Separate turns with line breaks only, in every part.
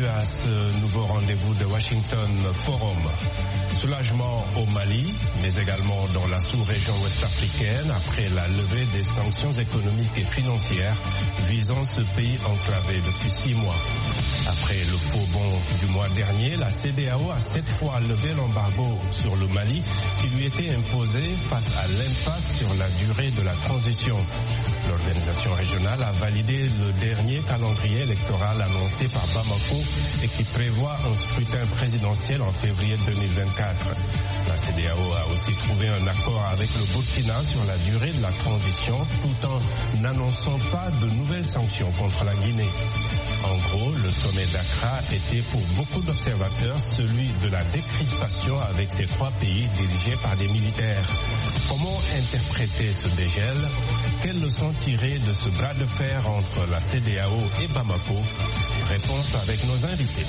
à ce nouveau rendez-vous de Washington Forum. Soulagement au Mali, mais également dans la sous-région ouest-africaine après la levée des sanctions économiques et financières visant ce pays enclavé depuis 6 mois. Après le faux bond du mois dernier, la CEDEAO a 7 fois levé l'embargo sur le Mali qui lui était imposé face à l'impasse sur la durée de la transition. L'organisation régionale a validé le dernier calendrier électoral annoncé par Bamako et qui prévoit un scrutin présidentiel en février 2024. La CEDEAO a aussi trouvé un accord avec le Burkina sur la durée de la transition tout en n'annonçant pas de nouvelles sanctions contre la Guinée. En gros, le sommet d'Accra était pour beaucoup d'observateurs celui de la décrispation avec ces 3 pays dirigés par des militaires. Comment interpréter ce dégel? Quelles leçons tirer de ce bras de fer entre la CEDEAO et Bamako? Réponse avec nos invités.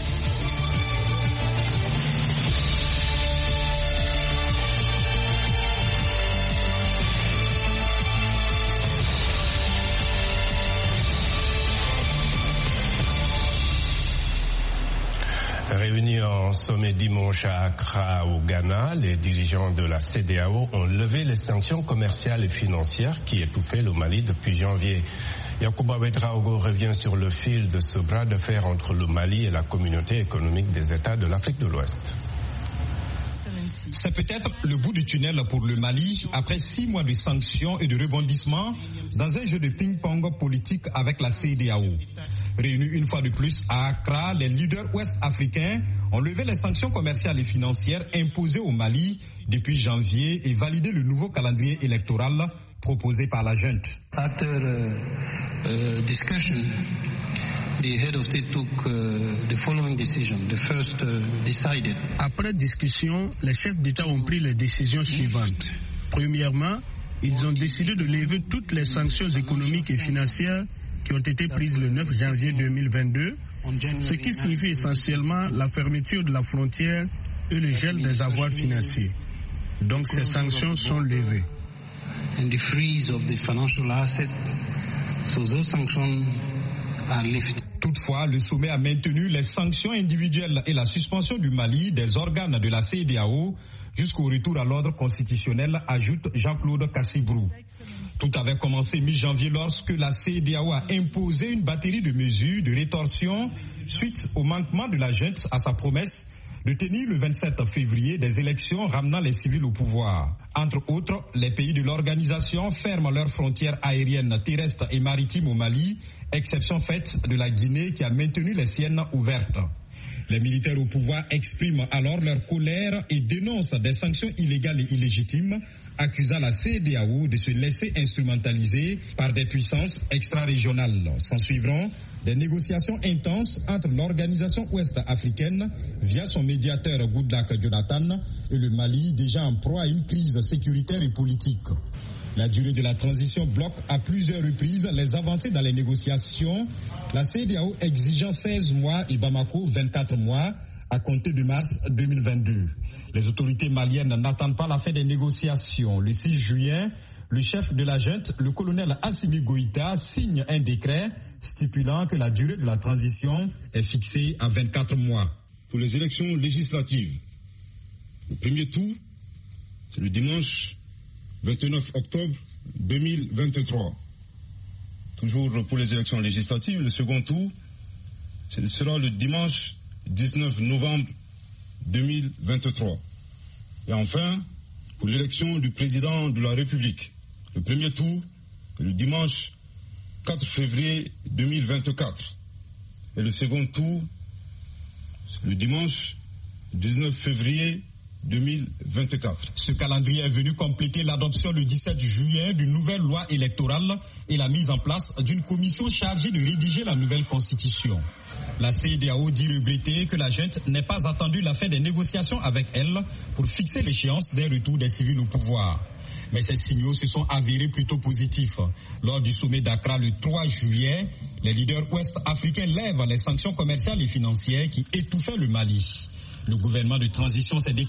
Réunis en sommet dimanche à Accra au Ghana, les dirigeants de la CEDEAO ont levé les sanctions commerciales et financières qui étouffaient le Mali depuis janvier. Yacouba Ouedraogo revient sur le fil de ce bras de fer entre le Mali et la communauté économique des États de l'Afrique de l'Ouest.
C'est peut-être le bout du tunnel pour le Mali après 6 mois de sanctions et de rebondissements dans un jeu de ping-pong politique avec la CEDEAO. Réunis une fois de plus à Accra, les leaders ouest-africains ont levé les sanctions commerciales et financières imposées au Mali depuis janvier et validé le nouveau calendrier électoral proposé par la junte.
After discussion, the head of state took the following decision. The first decided.
Après discussion, les chefs d'État ont pris les décisions suivantes. Premièrement, ils ont décidé de lever toutes les sanctions économiques et financières qui ont été prises le 9 janvier 2022, ce qui signifie essentiellement la fermeture de la frontière et le gel des avoirs financiers. Donc ces sanctions sont levées.
And the freeze of the financial asset, so those sanctions are lifted.
Toutefois, le sommet a maintenu les sanctions individuelles et la suspension du Mali des organes de la CEDEAO jusqu'au retour à l'ordre constitutionnel, ajoute Jean-Claude Cassibrou. Tout avait commencé mi-janvier lorsque la CEDEAO a imposé une batterie de mesures de rétorsion suite au manquement de la junte à sa promesse de tenir le 27 février des élections ramenant les civils au pouvoir. Entre autres, les pays de l'organisation ferment leurs frontières aériennes, terrestres et maritimes au Mali, exception faite de la Guinée qui a maintenu les siennes ouvertes. Les militaires au pouvoir expriment alors leur colère et dénoncent des sanctions illégales et illégitimes, accusant la CEDEAO de se laisser instrumentaliser par des puissances extra-régionales. S'en suivront des négociations intenses entre l'organisation ouest-africaine via son médiateur Goodluck Jonathan et le Mali déjà en proie à une crise sécuritaire et politique. La durée de la transition bloque à plusieurs reprises les avancées dans les négociations, la CEDEAO exigeant 16 mois et Bamako 24 mois à compter de mars 2022. Les autorités maliennes n'attendent pas la fin des négociations. Le 6 juin, le chef de la junte, le colonel Assimi Goïta, signe un décret stipulant que la durée de la transition est fixée à 24 mois.
Pour les élections législatives, le premier tour, c'est le dimanche 29 octobre 2023. Toujours pour les élections législatives, le second tour, ce sera le dimanche 19 novembre 2023. Et enfin, pour l'élection du président de la République, le premier tour, le dimanche 4 février 2024. Et le second tour, le dimanche 19 février 2024.
Ce calendrier est venu compléter l'adoption le 17 juillet d'une nouvelle loi électorale et la mise en place d'une commission chargée de rédiger la nouvelle constitution. La CEDEAO dit regretter que la junte n'ait pas attendu la fin des négociations avec elle pour fixer l'échéance des retours des civils au pouvoir. Mais ces signaux se sont avérés plutôt positifs. Lors du sommet d'Accra le 3 juillet, les leaders ouest-africains lèvent les sanctions commerciales et financières qui étouffaient le Mali. Le gouvernement de transition s'est déclaré